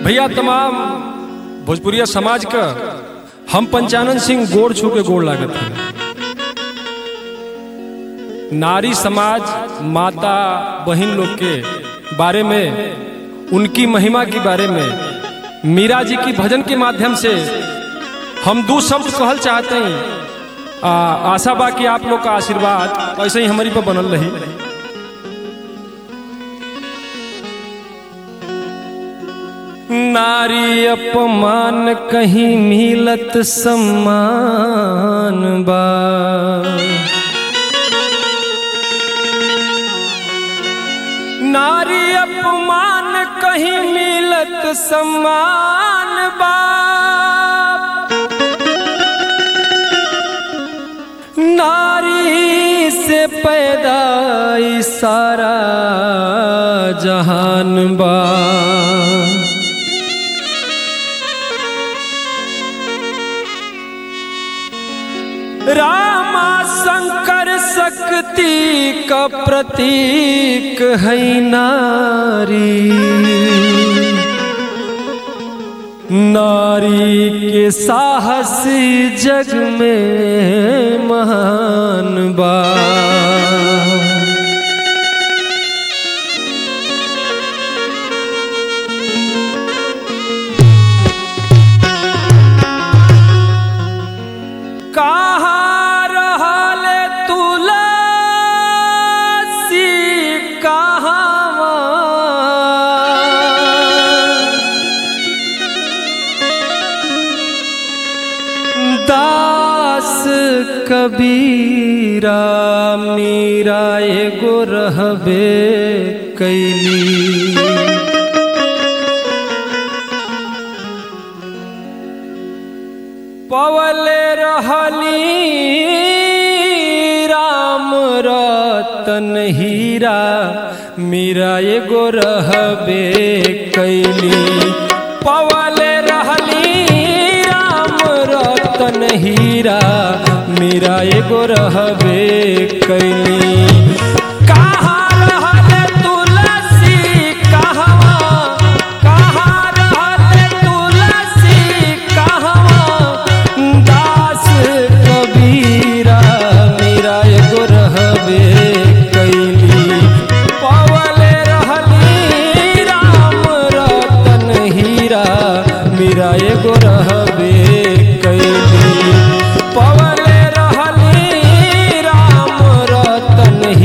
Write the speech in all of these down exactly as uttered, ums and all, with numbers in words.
भैया तमाम भोजपुरिया समाज का हम पंचानन सिंह गोड़ छू के गोड़ लागत है। नारी समाज माता बहन लोग के बारे में, उनकी महिमा के बारे में मीरा जी की भजन के माध्यम से हम दो शब्द कहल चाहते हैं। आ, आशा बा कि आप लोग का आशीर्वाद ऐसे ही हमारी पर बनल रही। नारी अपमान कहीं मिलत सम्मान बा, नारी अपमान कहीं मिलत सम्मान बा, नारी से पैदा सारा जहान बा। रामा शंकर शक्ति का प्रतीक है नारी, नारी के साहस जग में महान बा। कहाँ रहले तुलसी कहाँ, दास कबीरा मीरा एगो रहबे कैली। पवले रहली राम रतन हीरा मीरा एगो रहबे कैली। पवले रहली राम रतन हीरा मीरा एगो रहबे कैली। मीरा एगो रहबे कैली। पवले रहली राम रतन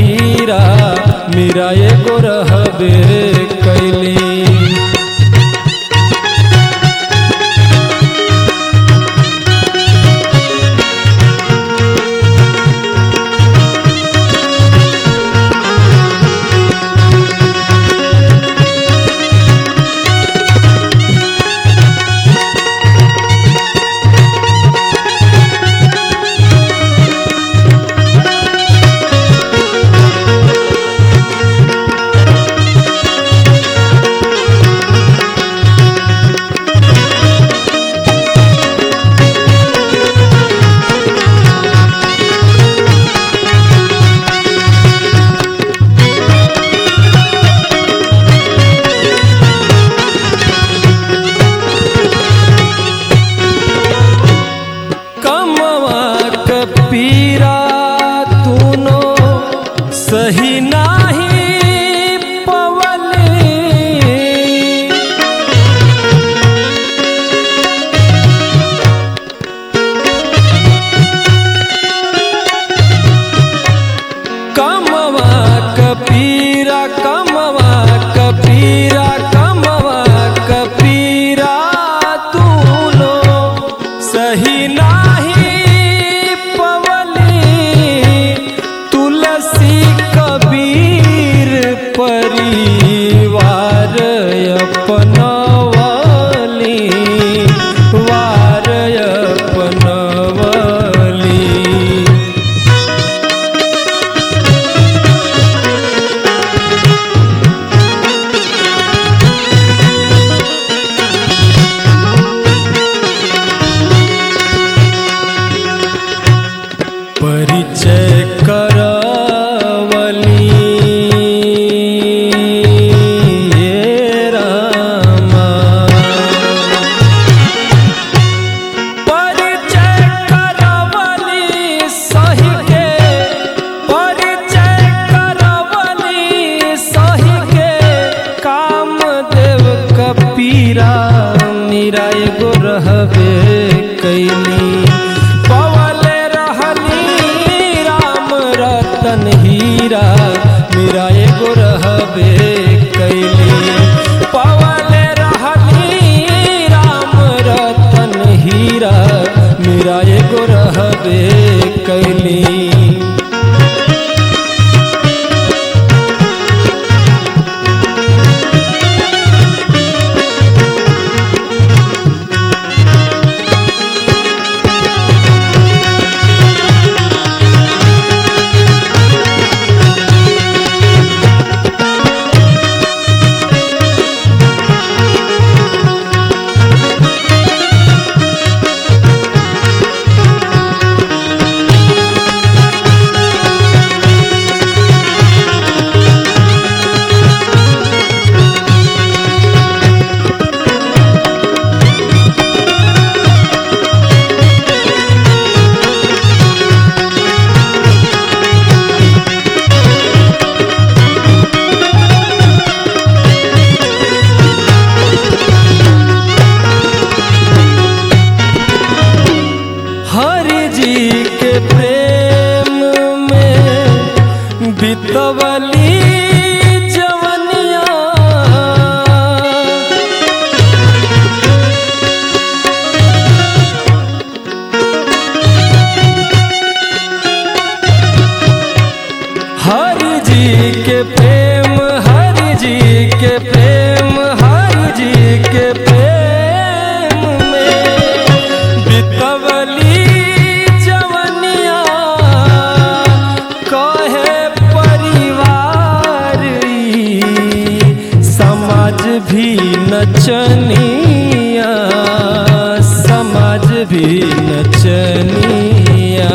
के प्रेम, हरि जी के प्रेम में बितवली जवनिया कहे परिवार ई समाज भी नचनिया, समाज भी नचनिया।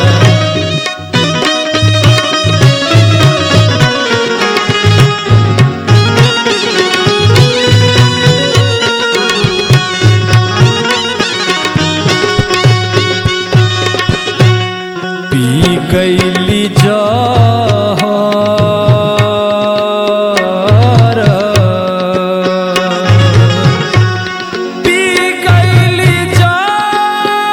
पी गईली जहर, पी गईली जहर,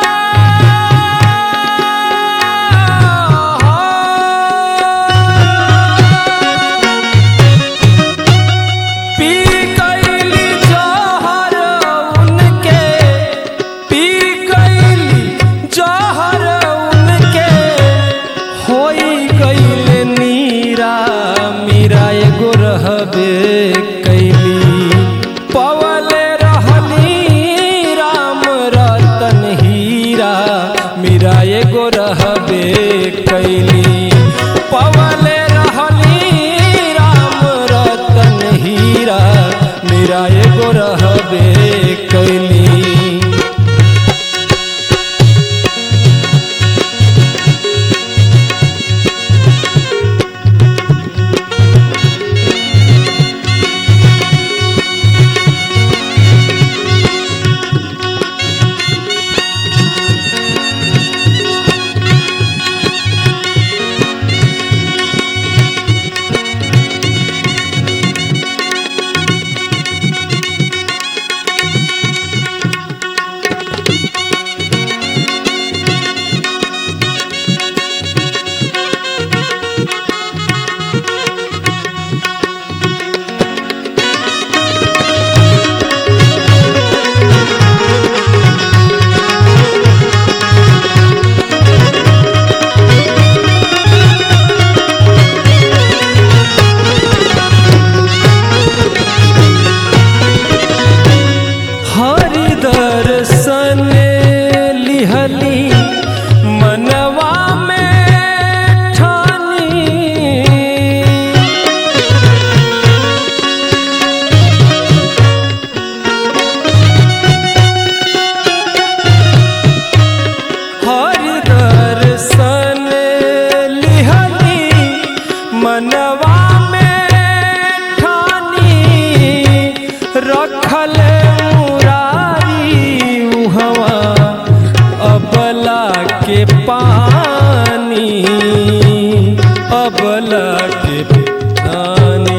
पी गईली जहर उनके, पी गईली जहर उनके होई गईल नीरा। मीरा एगो रहबे कैली, पवले रहली राम रतन हीरा। मीरा एगो रहबे कैली, पवले रहली राम रतन हीरा। मीरा एगो रहबे कैली। दर्शन लिहली मनवा में ठानी, हरि दर्शन लिहली मनवा में ठानी। रखल अबला के पानी, अबला के पानी।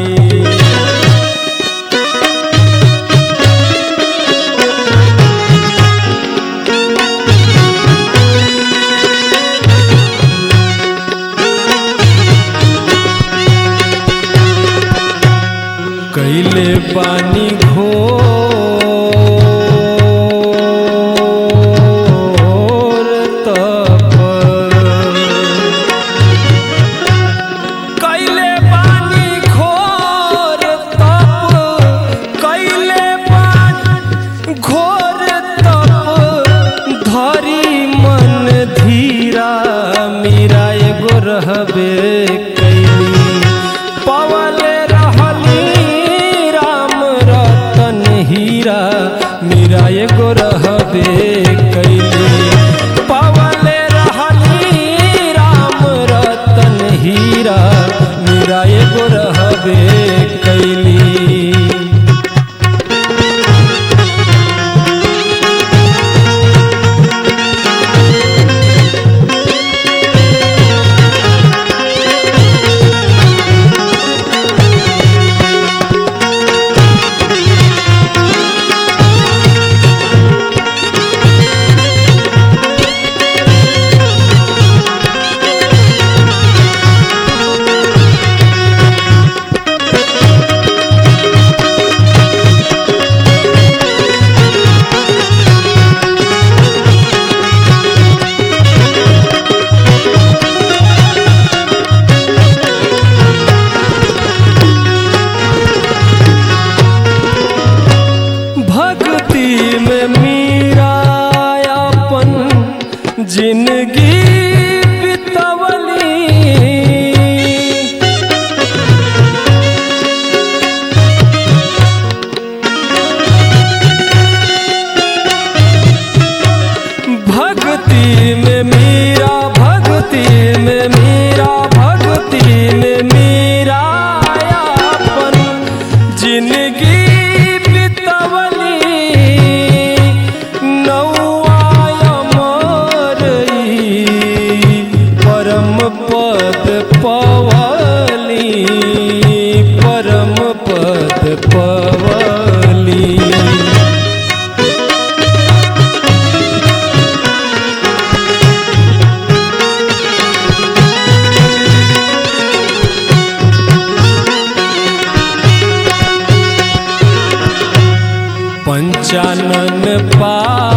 कैले पानी घोर रहबे कैली, पवले रहली राम रतन हीरा। मीरा एगो रहबे कैली, पवले रहली राम रतन हीरा। मीरा एगो रहबे कैली। जिंदगी बितवली नौआ अमरई परम पद पवली परम पद पवली। पंचानन पा